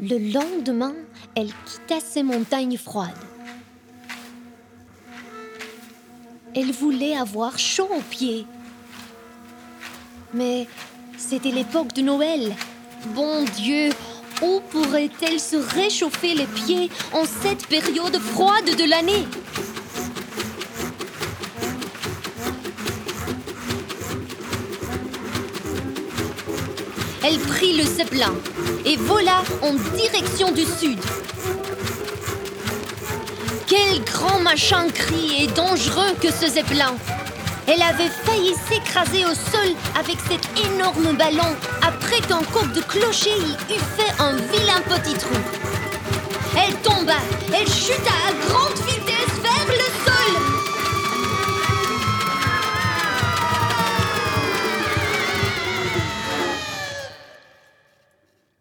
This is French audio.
Le lendemain, elle quitta ces montagnes froides. Elle voulait avoir chaud aux pieds. Mais c'était l'époque de Noël. Bon Dieu, où pourrait-elle se réchauffer les pieds en cette période froide de l'année ? Elle prit le zeppelin et vola en direction du sud. Quel grand machin gris et dangereux que ce zeppelin! Elle avait failli s'écraser au sol avec cet énorme ballon après qu'un coq de clocher y eût fait un vilain petit trou. Elle tomba, elle chuta